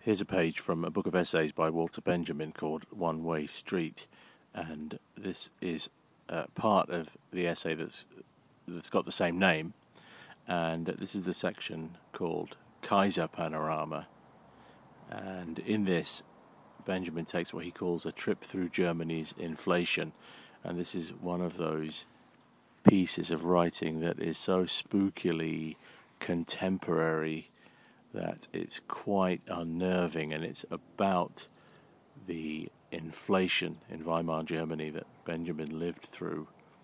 Here's a page from a book of essays by Walter Benjamin called One Way Street, and this is part of the essay that's got the same name, and this is the section called Kaiser Panorama, and in this Benjamin takes what he calls a trip through Germany's inflation, and this is one of those pieces of writing that is so spookily contemporary that it's quite unnerving, and it's about the inflation in Weimar Germany that Benjamin lived through.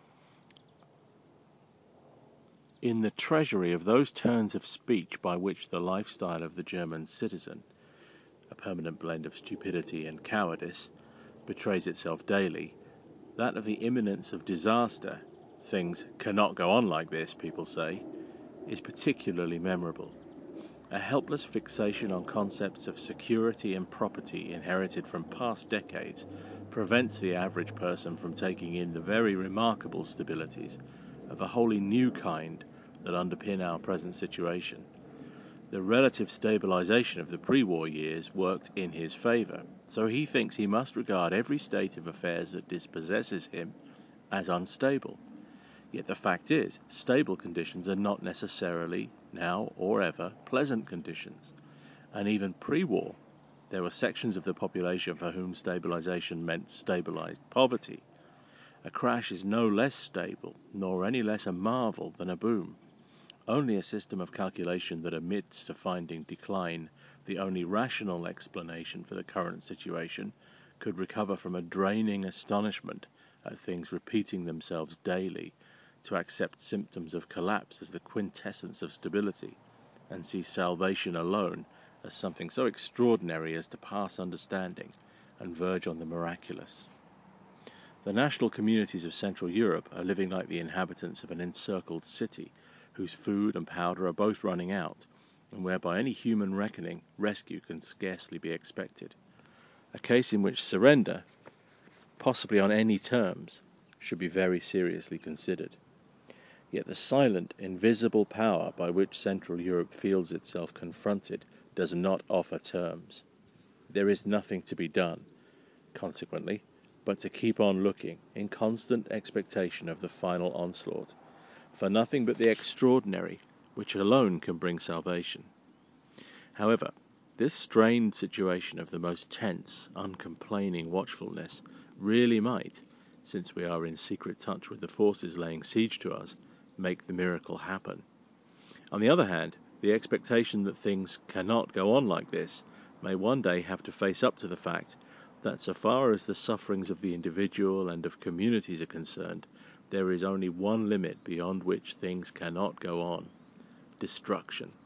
In the treasury of those turns of speech by which the lifestyle of the German citizen, a permanent blend of stupidity and cowardice, betrays itself daily, that of the imminence of disaster, things cannot go on like this, people say, is particularly memorable. A helpless fixation on concepts of security and property inherited from past decades prevents the average person from taking in the very remarkable stabilities of a wholly new kind that underpin our present situation. The relative stabilization of the pre-war years worked in his favor, so he thinks he must regard every state of affairs that dispossesses him as unstable. Yet the fact is, stable conditions are not necessarily, now or ever, pleasant conditions. And even pre-war, there were sections of the population for whom stabilization meant stabilized poverty. A crash is no less stable, nor any less a marvel than a boom. Only a system of calculation that admits to finding decline the only rational explanation for the current situation could recover from a draining astonishment at things repeating themselves daily, to accept symptoms of collapse as the quintessence of stability, and see salvation alone as something so extraordinary as to pass understanding and verge on the miraculous. The national communities of Central Europe are living like the inhabitants of an encircled city, whose food and powder are both running out, and where by any human reckoning rescue can scarcely be expected. A case in which surrender, possibly on any terms, should be very seriously considered. Yet the silent, invisible power by which Central Europe feels itself confronted does not offer terms. There is nothing to be done, consequently, but to keep on looking in constant expectation of the final onslaught, for nothing but the extraordinary, which alone can bring salvation. However, this strained situation of the most tense, uncomplaining watchfulness really might, since we are in secret touch with the forces laying siege to us, make the miracle happen. On the other hand, the expectation that things cannot go on like this may one day have to face up to the fact that so far as the sufferings of the individual and of communities are concerned, there is only one limit beyond which things cannot go on: destruction.